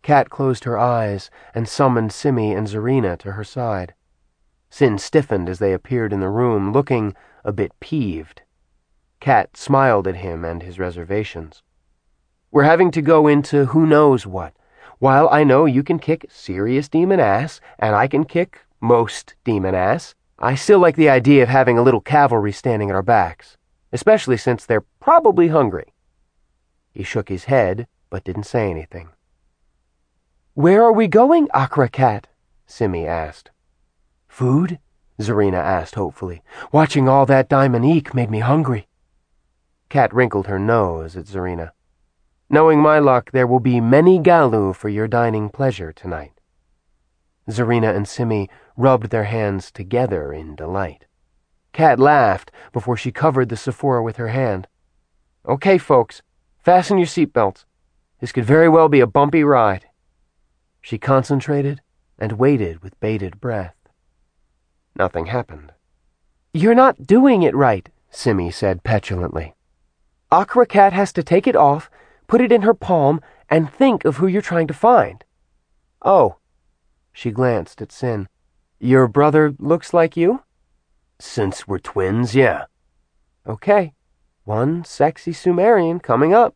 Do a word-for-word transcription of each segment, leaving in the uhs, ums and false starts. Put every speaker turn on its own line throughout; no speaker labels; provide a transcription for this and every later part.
Kat closed her eyes and summoned Simi and Zarina to her side. Sin stiffened as they appeared in the room, looking a bit peeved. Kat smiled at him and his reservations. "We're having to go into who knows what. While I know you can kick serious demon ass, and I can kick most demon ass, I still like the idea of having a little cavalry standing at our backs, especially since they're probably hungry." He shook his head, but didn't say anything. "Where are we going, Akra Kat?" Simi asked. "Food?" Zarina asked hopefully. "Watching all that Daimonique made me hungry." Kat wrinkled her nose at Zarina. "Knowing my luck, there will be many galu for your dining pleasure tonight." Zarina and Simi rubbed their hands together in delight. Kat laughed before she covered the Sephora with her hand. "Okay, folks, fasten your seatbelts. This could very well be a bumpy ride." She concentrated and waited with bated breath. Nothing happened. "You're not doing it right," Simi said petulantly. "Akra Kat has to take it off, put it in her palm, and think of who you're trying to find." "Oh." She glanced at Sin. "Your brother looks like you?" "Since we're twins, yeah." "Okay. One sexy Sumerian coming up."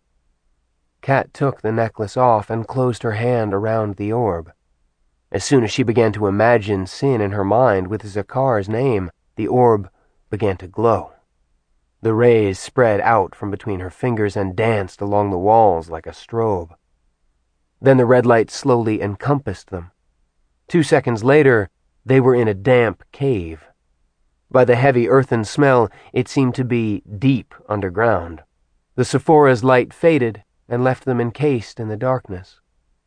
Kat took the necklace off and closed her hand around the orb. As soon as she began to imagine Sin in her mind with Zakar's name, the orb began to glow. The rays spread out from between her fingers and danced along the walls like a strobe. Then the red light slowly encompassed them. Two seconds later, they were in a damp cave. By the heavy earthen smell, it seemed to be deep underground. The Sephora's light faded and left them encased in the darkness.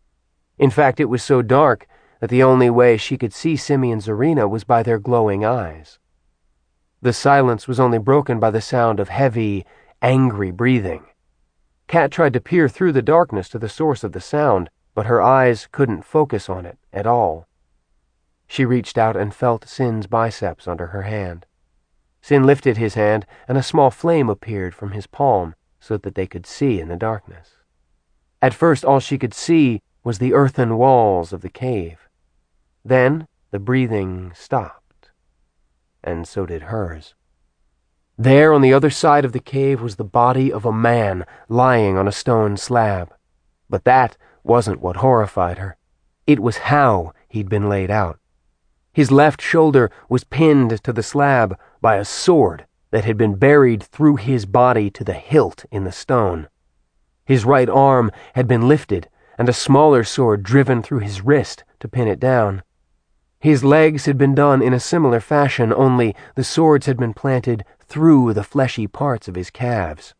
In fact, it was so dark that the only way she could see Simi and Zarina was by their glowing eyes. The silence was only broken by the sound of heavy, angry breathing. Kat tried to peer through the darkness to the source of the sound, but her eyes couldn't focus on it at all. She reached out and felt Sin's biceps under her hand. Sin lifted his hand, and a small flame appeared from his palm so that they could see in the darkness. At first, all she could see was the earthen walls of the cave. Then the breathing stopped, and so did hers. There on the other side of the cave was the body of a man lying on a stone slab. But that wasn't what horrified her. It was how he'd been laid out. His left shoulder was pinned to the slab by a sword that had been buried through his body to the hilt in the stone. His right arm had been lifted, and a smaller sword driven through his wrist to pin it down. His legs had been done in a similar fashion, only the swords had been planted through the fleshy parts of his calves.